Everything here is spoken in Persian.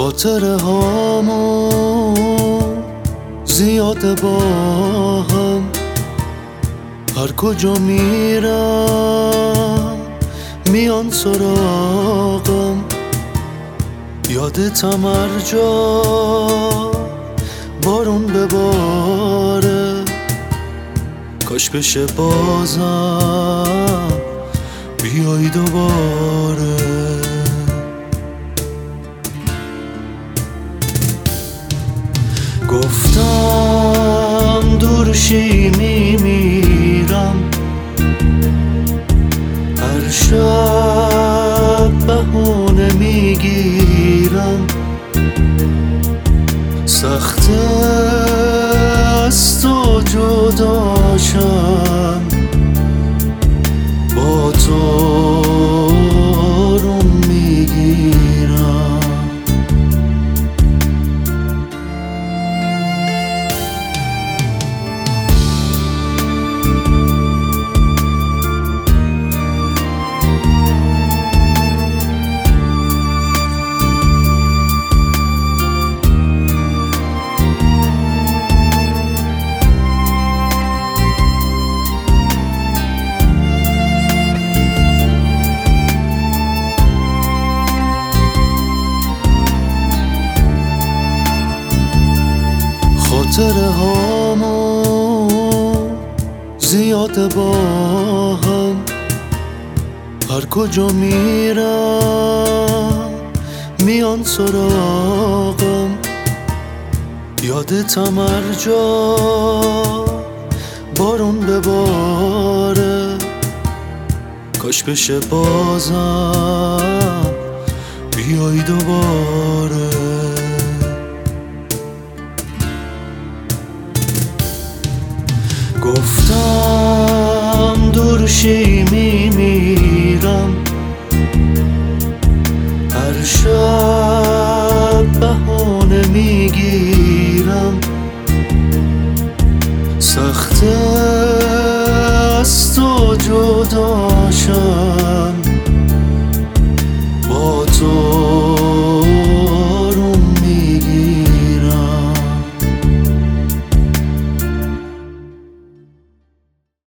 خاطره هامو زیاده با هم، هر کجا میرم میان سراغم. یادتم هر جا بارون بباره، کاش بشه بازم بیای دوباره. گفتم دورشی میمیرم، هر شب بهونه میگیرم. سخته از تو جداشم، با تو آروم میگیرم. خاطره هامو زیاده با هم، هر کجا میرم میان سراغم. یادتم هر جا بارون بباره، کاش بشه بازم بیای دوباره. گفتم دورشی میمیرم، هر شب بهونه میگیرم. سخته از تو جدا